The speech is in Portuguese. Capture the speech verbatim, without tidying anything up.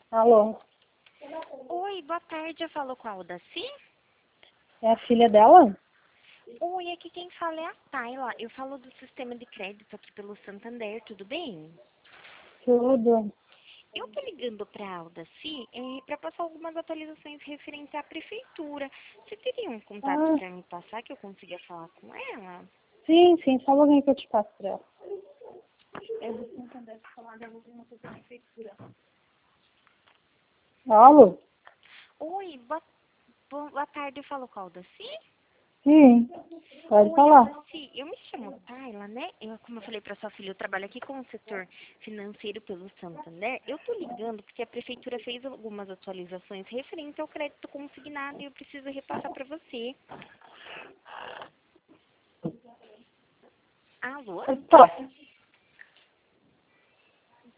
Alô, Oi, boa tarde. Eu falo com a Aldaci? é a filha dela? Oi, aqui quem fala é a Tayla. Eu falo do sistema de crédito aqui pelo Santander, tudo bem? Tudo. Eu tô ligando pra Aldaci é, para passar algumas atualizações referentes à prefeitura. Você teria um contato Ah, para me passar que eu consiga falar com ela? sim, sim, só alguém que eu te passo pra ela. É do Santander pra falar da última coisa da prefeitura. Alô? Oi, boa, boa tarde. Eu falo com a Aldaci? Sim, pode Oi, falar. Aldaci, eu me chamo Tayla, né? Eu, como eu falei para sua filha, eu trabalho aqui com o setor financeiro pelo Santander. Eu tô ligando porque a prefeitura fez algumas atualizações referentes ao crédito consignado e eu preciso repassar para você. Alô? Tá.